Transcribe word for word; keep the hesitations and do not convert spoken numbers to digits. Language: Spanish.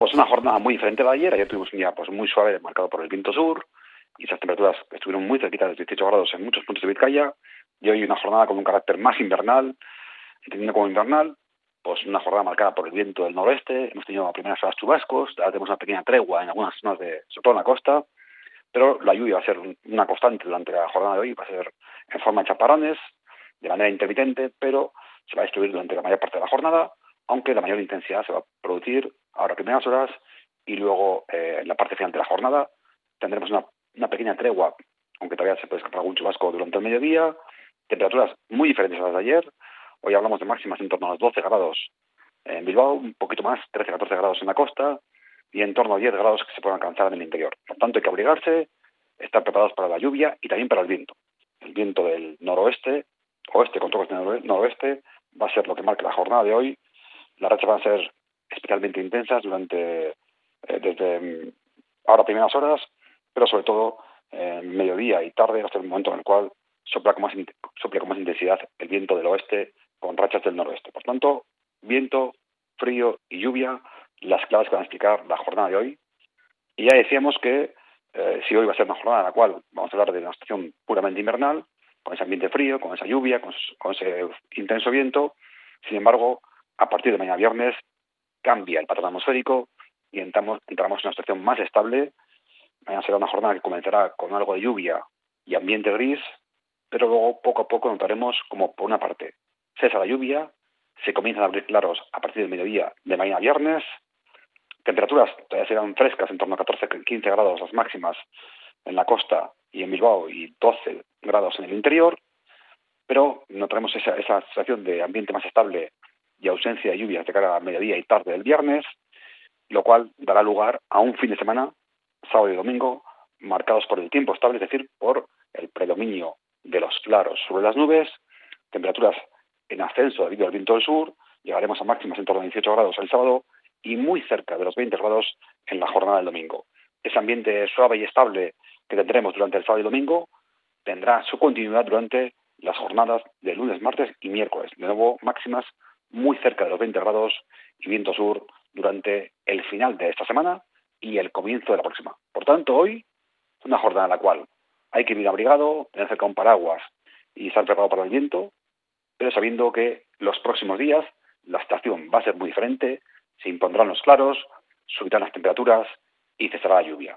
Pues una jornada muy diferente a la de ayer. Ayer tuvimos un día pues muy suave, marcado por el viento sur, y esas temperaturas estuvieron muy cerquita de los dieciocho grados en muchos puntos de Vizcaya. Y hoy una jornada con un carácter más invernal, entendiendo como invernal, pues una jornada marcada por el viento del noroeste. Hemos tenido primeras horas chubascos, ahora tenemos una pequeña tregua en algunas zonas de, sobre todo en la costa, pero la lluvia va a ser una constante durante la jornada de hoy, va a ser en forma de chaparrones, de manera intermitente, pero se va a distribuir durante la mayor parte de la jornada, aunque la mayor intensidad se va a producir ahora primeras horas y luego eh, en la parte final de la jornada tendremos una, una pequeña tregua, aunque todavía se puede escapar algún chubasco durante el mediodía, temperaturas muy diferentes a las de ayer. Hoy hablamos de máximas en torno a los doce grados en Bilbao, un poquito más, trece a catorce grados en la costa, y en torno a diez grados que se pueden alcanzar en el interior. Por tanto, hay que abrigarse, estar preparados para la lluvia y también para el viento. El viento del noroeste, oeste con toques de noroeste, va a ser lo que marque la jornada de hoy. Las rachas van a ser especialmente intensas durante, eh, desde um, ahora primeras horas, pero sobre todo eh, mediodía y tarde, hasta el momento en el cual sopla con, más, sopla con más intensidad el viento del oeste con rachas del noroeste. Por tanto, viento, frío y lluvia, las claves que van a explicar la jornada de hoy. Y ya decíamos que eh, si hoy va a ser una jornada en la cual vamos a hablar de una estación puramente invernal, con ese ambiente frío, con esa lluvia, con, con ese intenso viento, sin embargo, a partir de mañana viernes cambia el patrón atmosférico y entramos, entramos en una situación más estable. Mañana será una jornada que comenzará con algo de lluvia y ambiente gris, pero luego poco a poco notaremos como por una parte cesa la lluvia, se comienzan a abrir claros a partir del mediodía de mañana viernes. Temperaturas todavía serán frescas, en torno a catorce a quince grados las máximas en la costa y en Bilbao y doce grados en el interior, pero notaremos esa, esa situación de ambiente más estable y ausencia de lluvias de cara a mediodía y tarde del viernes, lo cual dará lugar a un fin de semana, sábado y domingo, marcados por el tiempo estable, es decir, por el predominio de los claros sobre las nubes, temperaturas en ascenso debido al viento del sur, llegaremos a máximas en torno a dieciocho grados el sábado y muy cerca de los veinte grados en la jornada del domingo. Ese ambiente suave y estable que tendremos durante el sábado y domingo tendrá su continuidad durante las jornadas de lunes, martes y miércoles. De nuevo, máximas muy cerca de los veinte grados y viento sur durante el final de esta semana y el comienzo de la próxima. Por tanto, hoy es una jornada en la cual hay que ir abrigado, tener cerca un paraguas y estar preparado para el viento, pero sabiendo que los próximos días la estación va a ser muy diferente, se impondrán los claros, subirán las temperaturas y cesará la lluvia.